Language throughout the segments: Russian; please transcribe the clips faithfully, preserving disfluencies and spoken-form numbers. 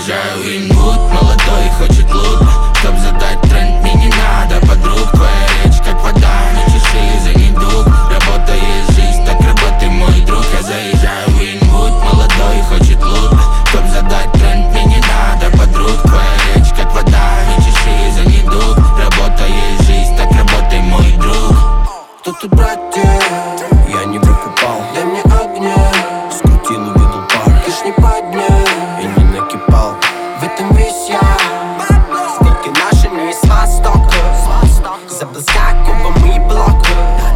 заезжаю в Инвуд, молодой хочет лут. Чтоб задать тренд, мне не надо подруг. Твоя речь как вода, не чеши за недуг. Работа есть жизнь, так работай, мой друг. Я заезжаю в Инвуд, молодой хочет лут. Чтоб задать тренд, мне не надо подруг. Твоя речь как вода, не чеши за недуг. Работа есть жизнь, так работай, мой друг. Кто тут братья? Я не выкупал, дай мне огня. Скрутил, увидел пар, ты ж не поднял и не накипал. В этом весь я. Снеги наши не из востока. Заблизка губами и блока.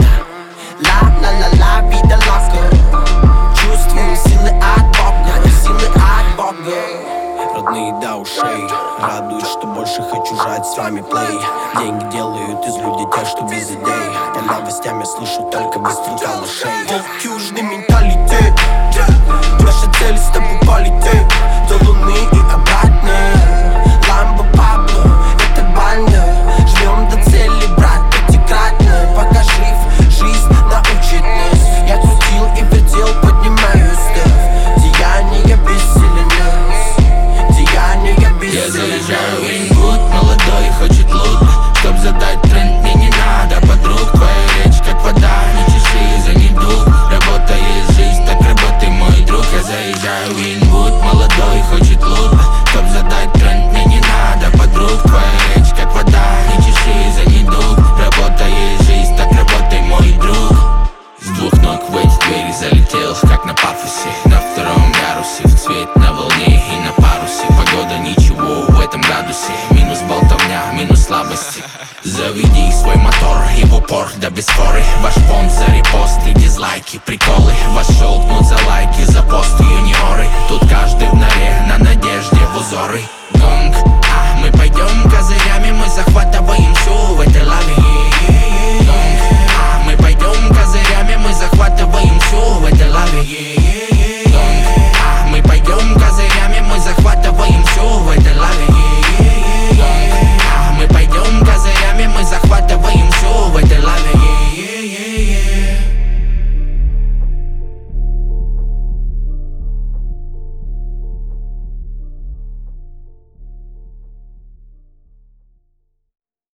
Ла-ла-ла-ла, вида ласка. Чувствую силы от Бога, силы от Бога. Родные до ушей, радуюсь, что больше хочу жать с вами плей. Деньги делают из людей те, что без идей. По новостям я слышу только выстрел калашей. Волк, южный менталитет. Наша цель с тобой полететь до луны и обратно. Ламбо Пабло, это банда. Жмем до цели, брат, пятикратно. Пока жив, жизнь научит нас. Я крутил и вертел, поднимаю став. Деяния бессилен нас. Деяния бессилен. Я заезжаю в Инвуд, молодой хочет лут. Чтоб задать тренд, мне не надо подруг. Твоя речь как вода, не чеши за недуг. Работа есть жизнь, так работай, мой друг. Я заезжаю в Инвуд, молодой хочет лут. Чтоб задать тренд, мне не надо подруг. Твоя речь как вода, не чеши за недуг. Работа есть жизнь, так работай, мой друг. С двух ног в эти двери залетел, как на пафосе. На втором ярусе, в цвет на волне и на парусе. Погода ничего в этом градусе. Минус болтовня, минус слабости. Заведи свой мотор и в упор, да без споры. Ваш фонд за репосты, дизлайки, приколы. Вас щелкнут за лайки, за посты юниоры. Тут каждый в норе, на надежде в узоры. Гонг, а мы пойдем козырями, мы захватываем всю в этой лаве.